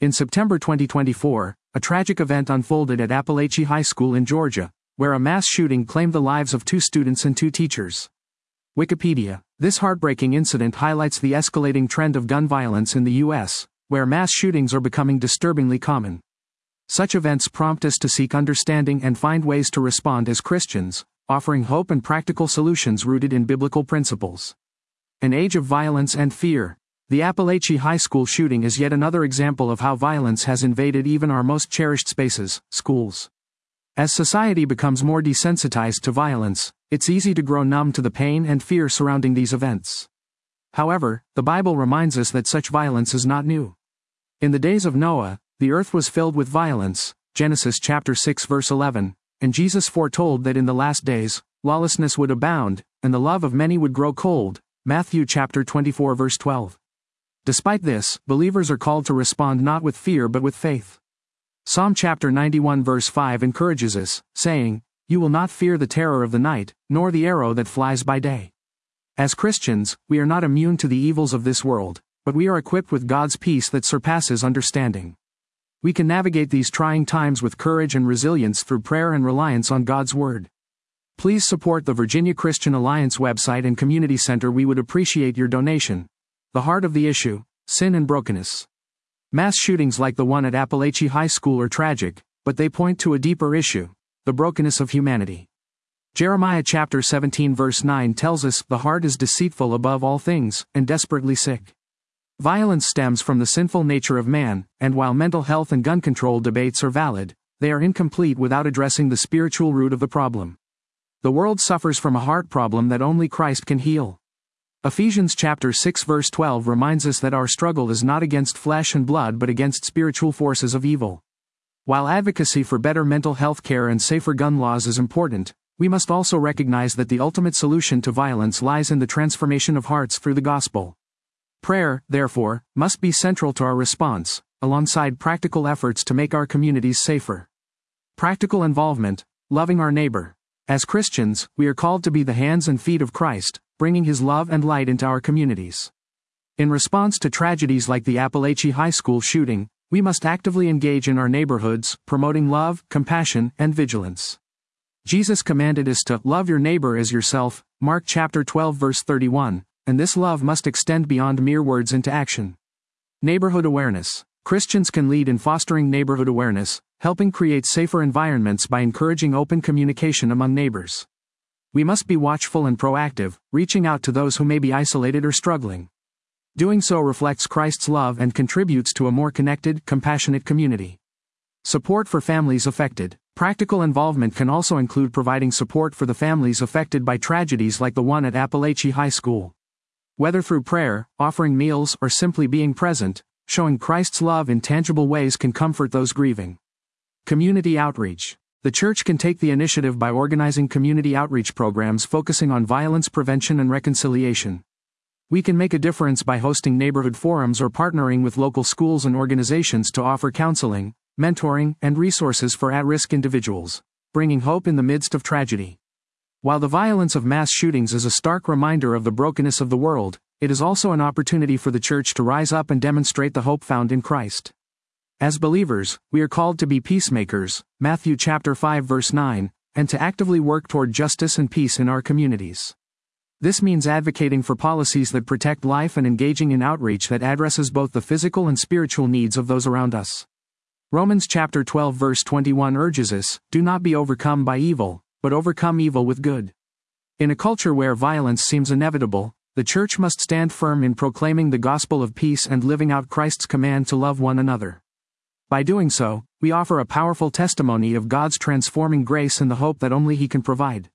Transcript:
In September 2024, a tragic event unfolded at Apalachee High School in Georgia, where a mass shooting claimed the lives of 2 students and 2 teachers. Wikipedia. This heartbreaking incident highlights the escalating trend of gun violence in the U.S., where mass shootings are becoming disturbingly common. Such events prompt us to seek understanding and find ways to respond as Christians, offering hope and practical solutions rooted in biblical principles. An age of violence and fear. The Apalachee High School shooting is yet another example of how violence has invaded even our most cherished spaces, schools. As society becomes more desensitized to violence, it's easy to grow numb to the pain and fear surrounding these events. However, the Bible reminds us that such violence is not new. In the days of Noah, the earth was filled with violence, Genesis chapter 6 verse 11, and Jesus foretold that in the last days, lawlessness would abound, and the love of many would grow cold, Matthew chapter 24 verse 12. Despite this, believers are called to respond not with fear but with faith. Psalm chapter 91 verse 5 encourages us, saying, "You will not fear the terror of the night, nor the arrow that flies by day." As Christians, we are not immune to the evils of this world, but we are equipped with God's peace that surpasses understanding. We can navigate these trying times with courage and resilience through prayer and reliance on God's Word. Please support the Virginia Christian Alliance website and community center. We would appreciate your donation. The heart of the issue: sin and brokenness. Mass shootings like the one at Apalachee High School are tragic, but they point to a deeper issue: the brokenness of humanity. Jeremiah chapter 17 verse 9 tells us, "The heart is deceitful above all things, and desperately sick." Violence stems from the sinful nature of man, and while mental health and gun control debates are valid, they are incomplete without addressing the spiritual root of the problem. The world suffers from a heart problem that only Christ can heal. Ephesians chapter 6 verse 12 reminds us that our struggle is not against flesh and blood but against spiritual forces of evil. While advocacy for better mental health care and safer gun laws is important, we must also recognize that the ultimate solution to violence lies in the transformation of hearts through the gospel. Prayer, therefore, must be central to our response, alongside practical efforts to make our communities safer. Practical involvement, loving our neighbor. As Christians, we are called to be the hands and feet of Christ, bringing His love and light into our communities. In response to tragedies like the Apalachee High School shooting, we must actively engage in our neighborhoods, promoting love, compassion, and vigilance. Jesus commanded us to love your neighbor as yourself, Mark chapter 12 verse 31. And this love must extend beyond mere words into action. Neighborhood awareness. Christians can lead in fostering neighborhood awareness, helping create safer environments by encouraging open communication among neighbors. We must be watchful and proactive, reaching out to those who may be isolated or struggling. Doing so reflects Christ's love and contributes to a more connected, compassionate community. Support for families affected. Practical involvement can also include providing support for the families affected by tragedies like the one at Apalachee High School. Whether through prayer, offering meals, or simply being present, showing Christ's love in tangible ways can comfort those grieving. Community outreach. The church can take the initiative by organizing community outreach programs focusing on violence prevention and reconciliation. We can make a difference by hosting neighborhood forums or partnering with local schools and organizations to offer counseling, mentoring, and resources for at-risk individuals, bringing hope in the midst of tragedy. While the violence of mass shootings is a stark reminder of the brokenness of the world, it is also an opportunity for the church to rise up and demonstrate the hope found in Christ. As believers, we are called to be peacemakers, Matthew chapter 5 verse 9, and to actively work toward justice and peace in our communities. This means advocating for policies that protect life and engaging in outreach that addresses both the physical and spiritual needs of those around us. Romans chapter 12 verse 21 urges us, "Do not be overcome by evil, but overcome evil with good." In a culture where violence seems inevitable, the church must stand firm in proclaiming the gospel of peace and living out Christ's command to love one another. By doing so, we offer a powerful testimony of God's transforming grace and the hope that only He can provide.